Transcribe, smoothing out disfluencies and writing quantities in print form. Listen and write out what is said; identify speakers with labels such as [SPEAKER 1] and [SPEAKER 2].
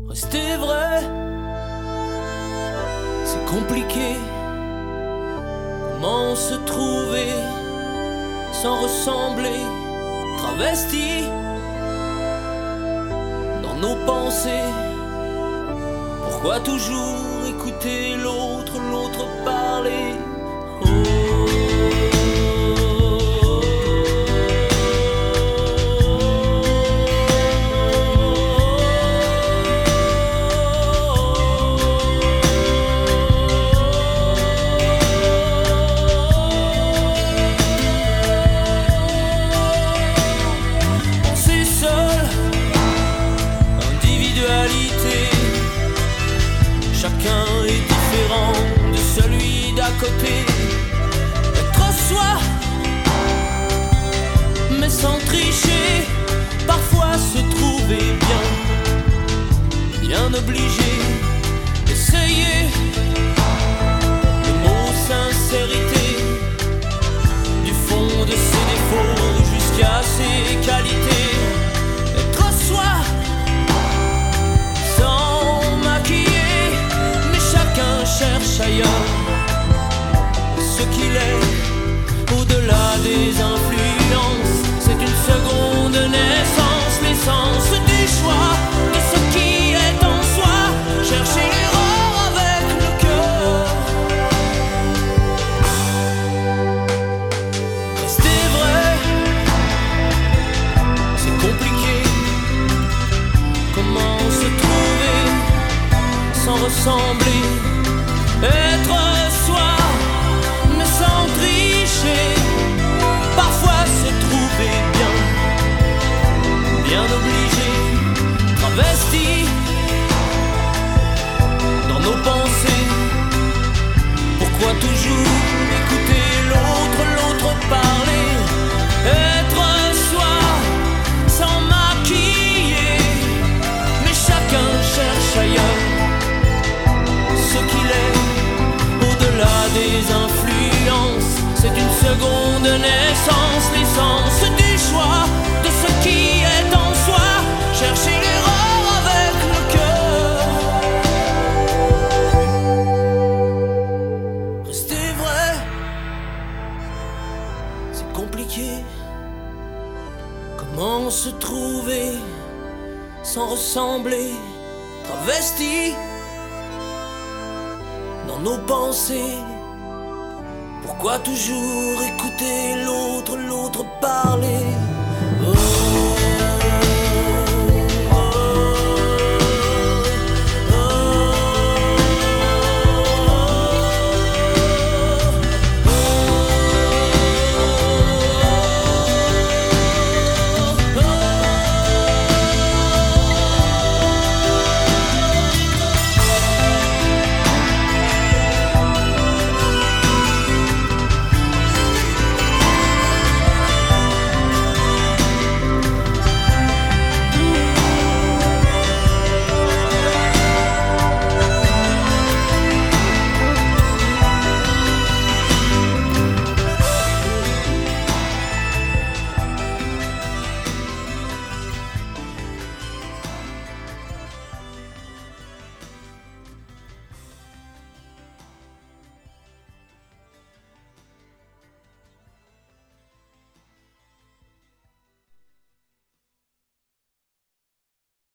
[SPEAKER 1] Rester vrai, c'est compliqué. Comment se trouver sans ressembler, travesti dans nos pensées? Pourquoi toujours écouter l'autre parler? Chacun est différent de celui d'à côté. Être soi, mais sans tricher. Parfois se trouver bien obligé. Essayer le mot sincérité, du fond de ses défauts jusqu'à ses qualités. Être soi, cherche ailleurs ce qu'il est, au-delà des influences. C'est une seconde naissance, l'essence du choix de ce qui est en soi. Chercher l'erreur avec le cœur. Rester vrai, c'est compliqué. Comment se trouver sans ressembler? Être soi, mais sans tricher. Parfois se trouver bien obligé. Travesti dans nos pensées. Pourquoi toujours écouter l'autre parler? Être soi, sans maquiller. Mais chacun cherche ailleurs ce qu'il est, au-delà des influences. C'est une seconde naissance, l'essence du choix de ce qui est en soi. Chercher l'erreur avec le cœur. Rester vrai, c'est compliqué. Comment se trouver sans ressembler, travesti dans nos pensées? Pourquoi toujours écouter l'autre parler?